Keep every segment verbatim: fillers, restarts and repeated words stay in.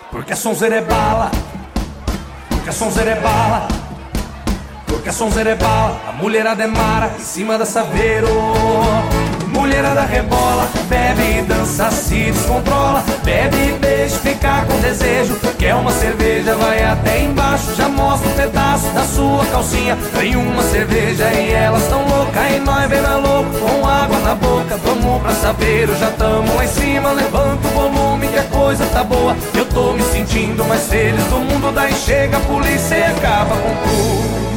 Porque a sonzeira é bala, porque a sonzeira é bala, porque a sonzeira é bala, a mulherada é mara em cima da Saveiro. Mulherada rebola, bebe e dança, se descontrola, bebe e beija, fica com desejo. Quer uma cerveja, vai até embaixo, já mostra um pedaço da sua calcinha. Vem uma cerveja e elas tão loucas, e nós bem mais louco, com água na boca. Vamos pra Saveiro, já tamo lá em cima, levanta o volume que a coisa tá boa. Eu tô me sentindo mais feliz do mundo, daí chega a polícia e acaba com tudo.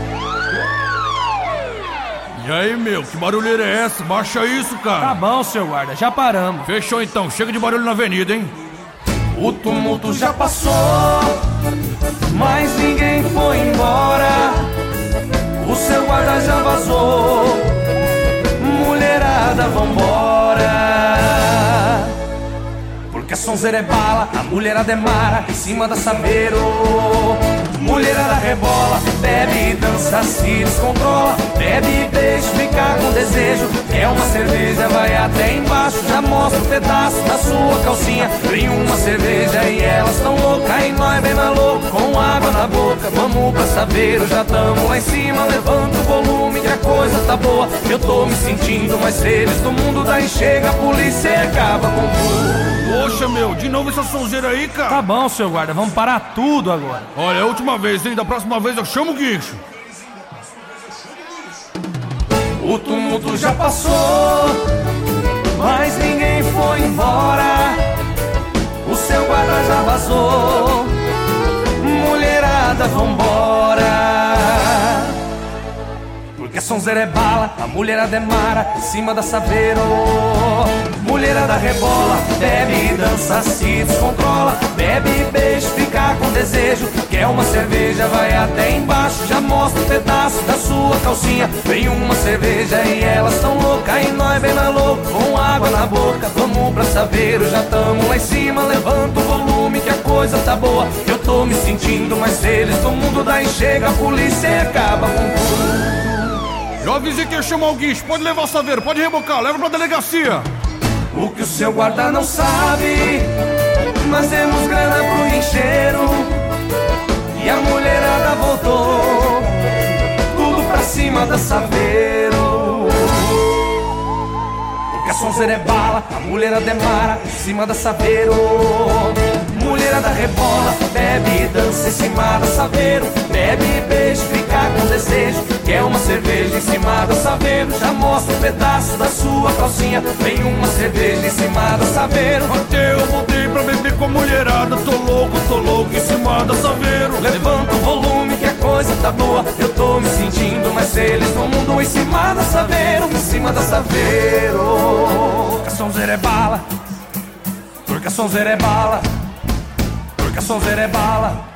E aí, meu, que barulheira é essa? Baixa isso, cara. Tá bom, seu guarda, já paramos. Fechou então, chega de barulho na avenida, hein? O tumulto já passou, mas ninguém foi embora. O seu guarda já vazou, mulherada, vambora. Porque a sonzeira é bala, a mulherada é mara em cima da Saveiro. Mulherada rebola, bebe e dança, se descontrola, bebe e beija, fica com desejo. Quer uma cerveja, vai até embaixo, já mostra um pedaço da sua calcinha. Vem uma cerveja e elas tão loucas, e nós bem mais louco, com água na boca. Vamos pra Saveiro, já tamo lá em cima, levanta o volume que a coisa tá boa. Eu tô me sentindo mais feliz do mundo, daí chega a polícia e acaba com tudo. Poxa, meu, de novo essa sonzeira aí, cara. Tá bom, seu guarda, vamos parar tudo agora. Olha, é a última vez, hein? Da próxima vez eu chamo o guincho. O tumulto já passou, mas ninguém foi embora. O seu guarda já vazou, mulherada, vambora. Porque a sonzeira é bala, a mulherada é mara em cima da Saveiro. Mulherada rebola, bebe e dança, se descontrola, bebe e beija, fica com desejo. Quer uma cerveja, vai até embaixo, já mostra um pedaço da sua calcinha. Vem uma cerveja e elas tão loucas, e nós bem mais louco, com água na boca. Vamos pra Saveiro, já tamo lá em cima, levanta o volume que a coisa tá boa. Eu tô me sentindo mais feliz do mundo, daí chega a polícia e acaba com tudo. Já avisei que ia chamar o guincho, pode levar o Saveiro, pode rebocar, leva pra delegacia. O que o seu guarda não sabe, nós temos grana pro guincheiro, e a mulherada voltou, tudo pra cima da Saveiro. Porque a sonzeira é bala, a mulherada é mara em cima da Saveiro. Mulherada rebola, bebe e dança em cima da Saveiro, bebe e beija, fica com desejo. Quer uma cerveja em cima da Saveiro, já mostra um pedaço da sua calcinha. Vem uma cerveja em cima da Saveiro. Até eu voltei pra beber com a mulherada, tô louco, tô louco em cima da Saveiro. Levanta o volume que a coisa tá boa, eu tô me sentindo mais feliz no mundo em cima da Saveiro, em cima da Saveiro. Porque a sonzeira é bala, porque a sonzeira é bala, porque a sonzeira é bala.